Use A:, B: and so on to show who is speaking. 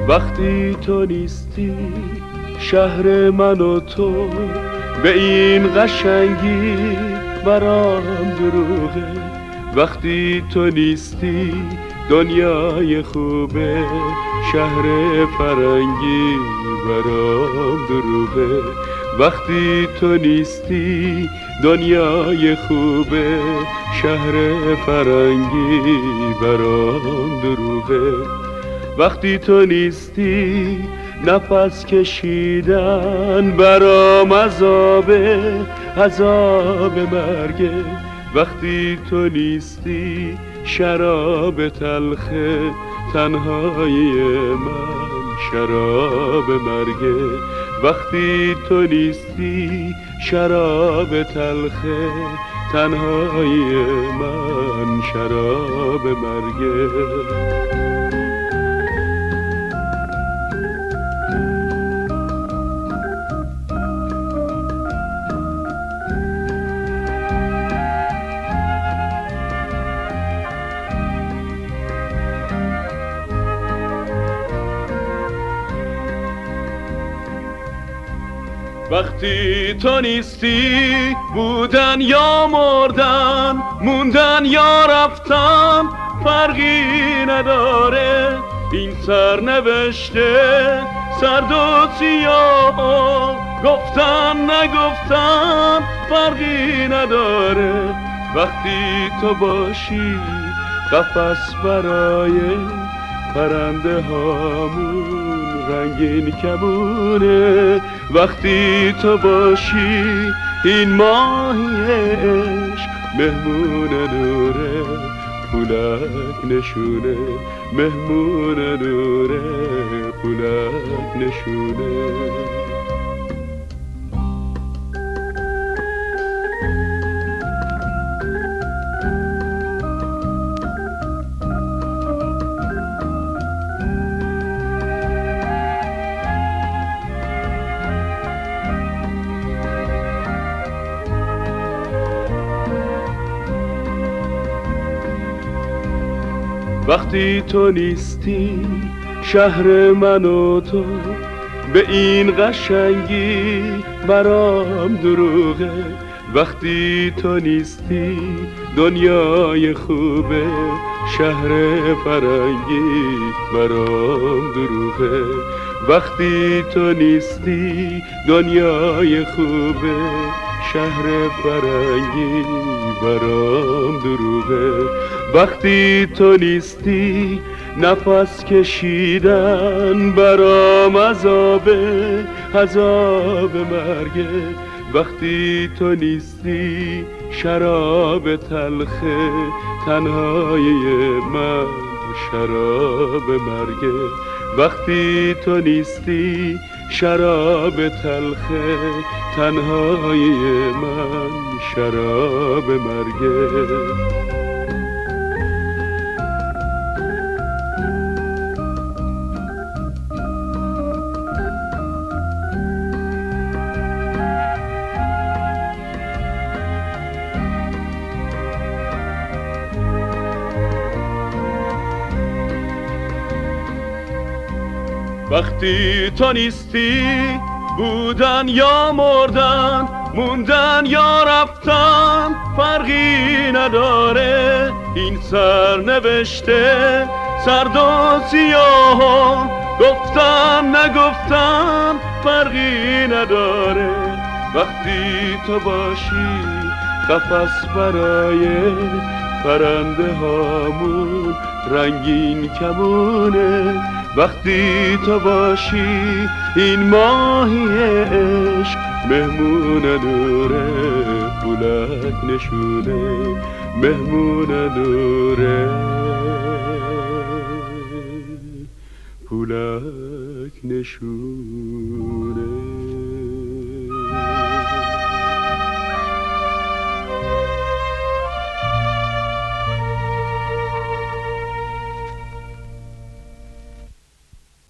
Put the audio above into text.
A: وقتی تو نیستی شهر من و تو به این قشنگی برام دروغه. وقتی تو نیستی دنیای خوبه، شهر فرنگی برام دروغه. وقتی تو نیستی دنیای خوبه، شهر فرنگی برام دروغه. وقتی تو نیستی نفس کشیدن برام عذابه، عذاب مرگه. وقتی تو نیستی شراب تلخه، تنهایی من شراب مرگه. وقتی تو نیستی شراب تلخه، تنهایی من شراب مرگه. وقتی تو نیستی بودن یا مردن، موندن یا رفتن فرقی نداره. این سرنوشته سرد و سیاه، گفتن نگفتن فرقی نداره. وقتی تو باشی قفس برای پرنده هامون رنگین کمونه. وقتی تو باشی این ماهی عشق مهمون نوره، پولک نشونه. مهمون نوره، پولک نشونه. وقتی تو نیستی شهر من و تو به این قشنگی برام دروغه. وقتی تو نیستی دنیای خوبه، شهر فرنگی برام دروغه. وقتی تو نیستی دنیای خوبه، شهر فرنگی برام دروغه. وقتی تو نیستی نفس کشیدن برام عذابه، عذاب مرگه. وقتی تو نیستی شراب تلخه، تنهایی من شراب مرگه. وقتی تو نیستی شراب تلخه، تنهایی من شراب مرگه. وقتی تو نیستی بودن یا مردن، موندن یا رفتن فرقی نداره. این سرنوشته سرد و سیاه، گفتن نگفتن فرقی نداره. وقتی تو باشی قفس برای پرنده هامون رنگین کمونه. وقتی تو باشی این ماهی عشق مهمون نوره، پولک نشونه. مهمون نوره، پولک نشونه.